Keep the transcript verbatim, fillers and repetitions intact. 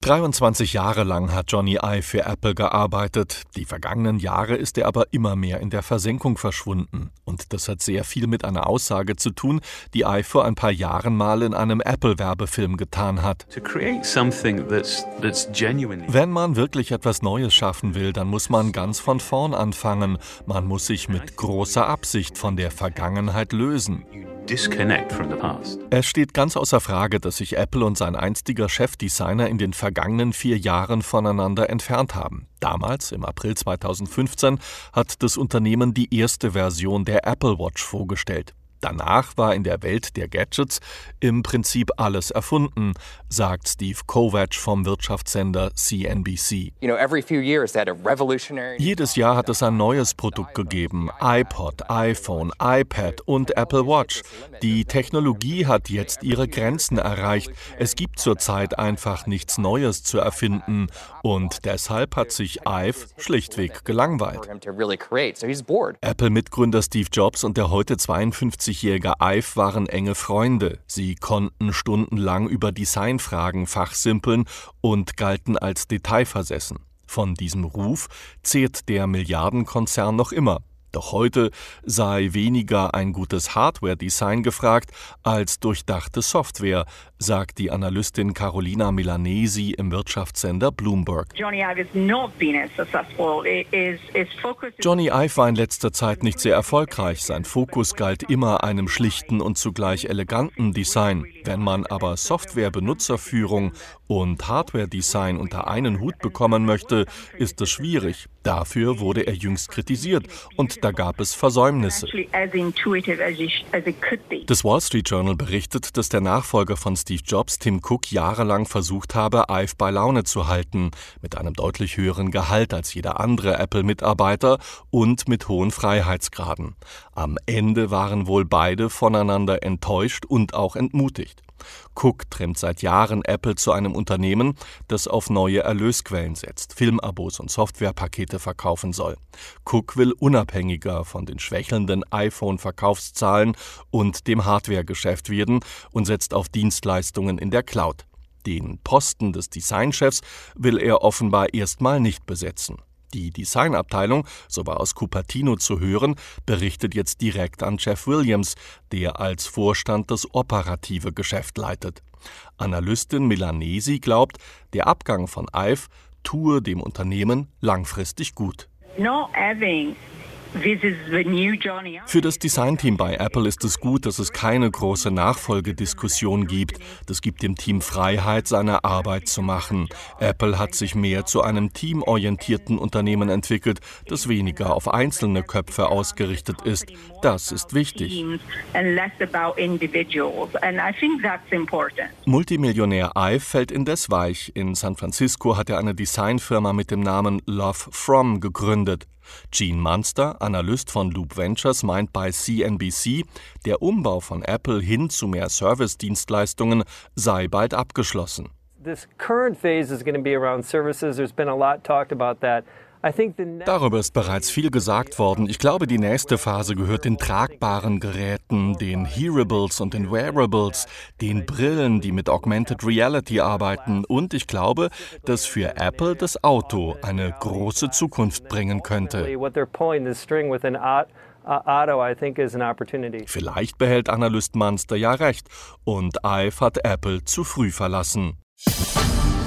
dreiundzwanzig Jahre lang hat Jony Ive für Apple gearbeitet. Die vergangenen Jahre ist er aber immer mehr in der Versenkung verschwunden. Und das hat sehr viel mit einer Aussage zu tun, die Ive vor ein paar Jahren mal in einem Apple-Werbefilm getan hat. Wenn man wirklich etwas Neues schaffen will, dann muss man ganz von vorn anfangen. Man muss sich mit großer Absicht von der Vergangenheit lösen. Es steht ganz außer Frage, dass sich Apple und sein einstiger Chefdesigner in den vergangenen vier Jahren voneinander entfernt haben. Damals, im April zweitausendfünfzehn, hat das Unternehmen die erste Version der Apple Watch vorgestellt. Danach war in der Welt der Gadgets im Prinzip alles erfunden, sagt Steve Kovach vom Wirtschaftssender C N B C. Jedes Jahr hat es ein neues Produkt gegeben, iPod, iPhone, iPad und Apple Watch. Die Technologie hat jetzt ihre Grenzen erreicht. Es gibt zurzeit einfach nichts Neues zu erfinden und deshalb hat sich Ive schlichtweg gelangweilt. Apple-Mitgründer Steve Jobs und der heute zweiundfünfzigjährige Ive waren enge Freunde. Sie konnten stundenlang über Designfragen fachsimpeln und galten als detailversessen. Von diesem Ruf zehrt der Milliardenkonzern noch immer. Doch heute sei weniger ein gutes Hardware-Design gefragt als durchdachte Software, sagt die Analystin Carolina Milanesi im Wirtschaftssender Bloomberg. Jony Ive war in letzter Zeit nicht sehr erfolgreich. Sein Fokus galt immer einem schlichten und zugleich eleganten Design. Wenn man aber Software-Benutzerführung und Hardware-Design unter einen Hut bekommen möchte, ist es schwierig. Dafür wurde er jüngst kritisiert und da gab es Versäumnisse. Das Wall Street Journal berichtet, dass der Nachfolger von Steve Jobs, Tim Cook, jahrelang versucht habe, Ive bei Laune zu halten, mit einem deutlich höheren Gehalt als jeder andere Apple-Mitarbeiter und mit hohen Freiheitsgraden. Am Ende waren wohl beide voneinander enttäuscht und auch entmutigt. Cook trimmt seit Jahren Apple zu einem Unternehmen, das auf neue Erlösquellen setzt, Filmabos und Softwarepakete verkaufen soll. Cook will unabhängiger von den schwächelnden iPhone-Verkaufszahlen und dem Hardwaregeschäft werden und setzt auf Dienstleistungen in der Cloud. Den Posten des Designchefs will er offenbar erstmal nicht besetzen. Die Designabteilung, so war aus Cupertino zu hören, berichtet jetzt direkt an Jeff Williams, der als Vorstand das operative Geschäft leitet. Analystin Milanesi glaubt, der Abgang von Ive tue dem Unternehmen langfristig gut. Für das Designteam bei Apple ist es gut, dass es keine große Nachfolgediskussion gibt. Das gibt dem Team Freiheit, seine Arbeit zu machen. Apple hat sich mehr zu einem teamorientierten Unternehmen entwickelt, das weniger auf einzelne Köpfe ausgerichtet ist. Das ist wichtig. Multimillionär Ive fällt indes weich. In San Francisco hat er eine Designfirma mit dem Namen Love From gegründet. Gene Munster, Analyst von Loop Ventures, meint bei C N B C, der Umbau von Apple hin zu mehr Service-Dienstleistungen sei bald abgeschlossen. This current phase is going to be around services. There's been a lot talked about that. Darüber ist bereits viel gesagt worden. Ich glaube, die nächste Phase gehört den tragbaren Geräten, den Hearables und den Wearables, den Brillen, die mit Augmented Reality arbeiten. Und ich glaube, dass für Apple das Auto eine große Zukunft bringen könnte. Vielleicht behält Analyst Munster ja recht und Ive hat Apple zu früh verlassen.